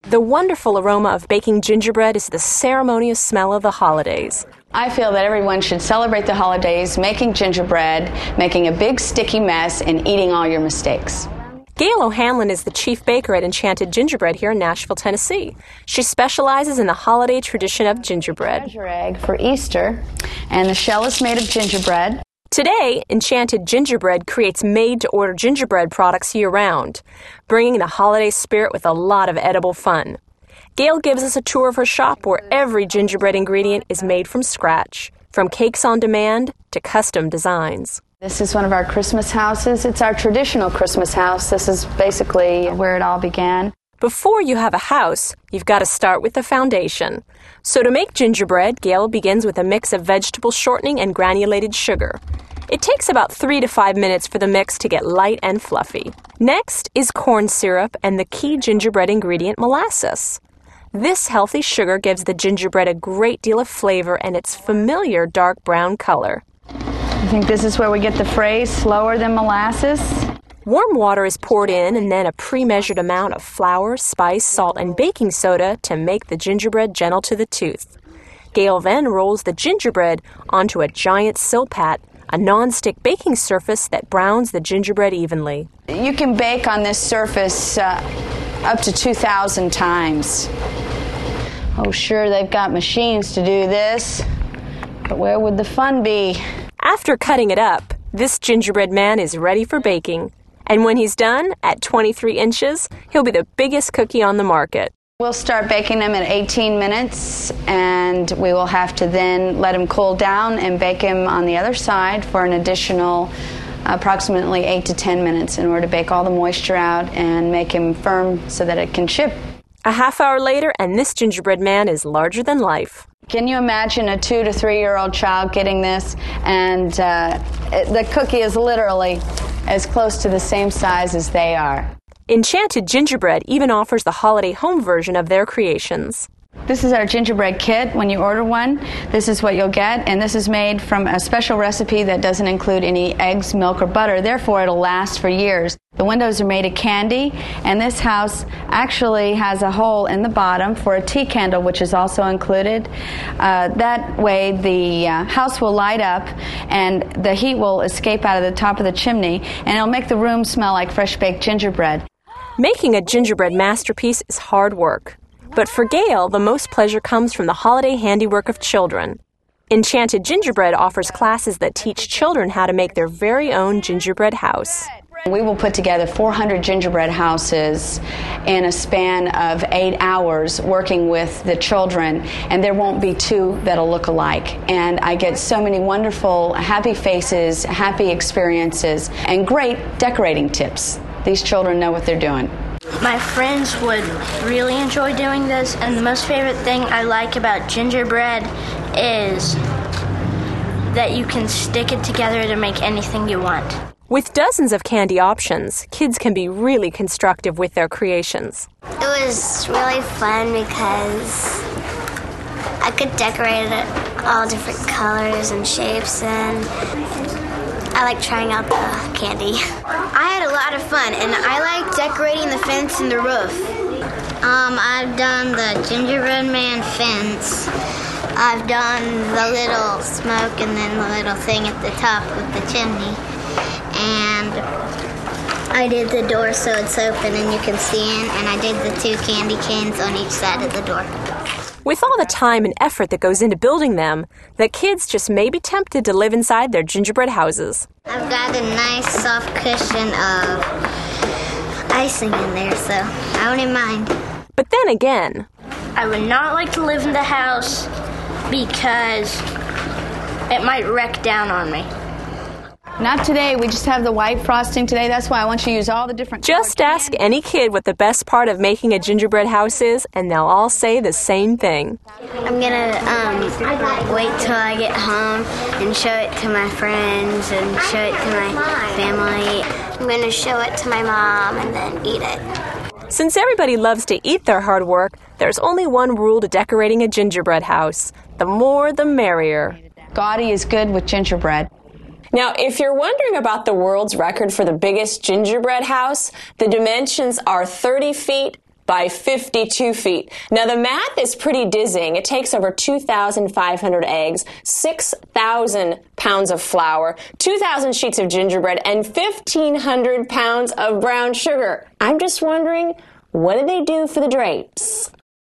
The wonderful aroma of baking gingerbread is the ceremonious smell of the holidays. I feel that everyone should celebrate the holidays making gingerbread, making a big sticky mess, and eating all your mistakes. Gail O'Hanlon is the chief baker at Enchanted Gingerbread here in Nashville, Tennessee. She specializes in the holiday tradition of gingerbread. Treasure egg for Easter, and the shell is made of gingerbread. Today, Enchanted Gingerbread creates made-to-order gingerbread products year-round, bringing the holiday spirit with a lot of edible fun. Gail gives us a tour of her shop where every gingerbread ingredient is made from scratch, from cakes on demand to custom designs. This is one of our Christmas houses. It's our traditional Christmas house. This is basically where it all began. Before you have a house, you've got to start with the foundation. So to make gingerbread, Gail begins with a mix of vegetable shortening and granulated sugar. It takes about 3 to 5 minutes for the mix to get light and fluffy. Next is corn syrup and the key gingerbread ingredient, molasses. This healthy sugar gives the gingerbread a great deal of flavor and its familiar dark brown color. I think this is where we get the phrase, slower than molasses. Warm water is poured in and then a pre-measured amount of flour, spice, salt, and baking soda to make the gingerbread gentle to the tooth. Gail then rolls the gingerbread onto a giant silpat, a non-stick baking surface that browns the gingerbread evenly. You can bake on this surface up to 2,000 times. Oh, sure, they've got machines to do this, but where would the fun be? After cutting it up, this gingerbread man is ready for baking. And when he's done, at 23 inches, he'll be the biggest cookie on the market. We'll start baking them at 18 minutes, and we will have to then let him cool down and bake him on the other side for an additional approximately 8 to 10 minutes in order to bake all the moisture out and make him firm so that it can ship. A half hour later, and this gingerbread man is larger than life. Can you imagine a 2 to 3-year-old child getting this? And the cookie is literally as close to the same size as they are. Enchanted Gingerbread even offers the holiday home version of their creations. This is our gingerbread kit. When you order one, this is what you'll get, and this is made from a special recipe that doesn't include any eggs, milk, or butter. Therefore, it'll last for years. The windows are made of candy, and this house actually has a hole in the bottom for a tea candle, which is also included. That way, the house will light up, and the heat will escape out of the top of the chimney, and it'll make the room smell like fresh-baked gingerbread. Making a gingerbread masterpiece is hard work. But for Gail, the most pleasure comes from the holiday handiwork of children. Enchanted Gingerbread offers classes that teach children how to make their very own gingerbread house. We will put together 400 gingerbread houses in a span of 8 hours working with the children, and there won't be 2 that'll look alike. And I get so many wonderful, happy faces, happy experiences, and great decorating tips. These children know what they're doing. My friends would really enjoy doing this, and the most favorite thing I like about gingerbread is that you can stick it together to make anything you want. With dozens of candy options, kids can be really constructive with their creations. It was really fun because I could decorate it all different colors and shapes, and I like trying out the candy. I had a lot of fun, and I like decorating the fence and the roof. I've done the gingerbread man fence. I've done the little smoke and then the little thing at the top of the chimney. And I did the door so it's open and you can see in, and I did the 2 candy canes on each side of the door. With all the time and effort that goes into building them, the kids just may be tempted to live inside their gingerbread houses. I've got a nice soft cushion of icing in there, so I wouldn't mind. But then again, I would not like to live in the house because it might wreck down on me. Not today. We just have the white frosting today. That's why I want you to use all the different just ask any kid what the best part of making a gingerbread house is, and they'll all say the same thing. I'm gonna wait till I get home and show it to my friends and show it to my family. I'm gonna show it to my mom and then eat it. Since everybody loves to eat their hard work, there's only one rule to decorating a gingerbread house. The more, the merrier. Gaudy is good with gingerbread. Now, if you're wondering about the world's record for the biggest gingerbread house, the dimensions are 30 feet by 52 feet. Now, the math is pretty dizzying. It takes over 2,500 eggs, 6,000 pounds of flour, 2,000 sheets of gingerbread, and 1,500 pounds of brown sugar. I'm just wondering, what did they do for the drapes?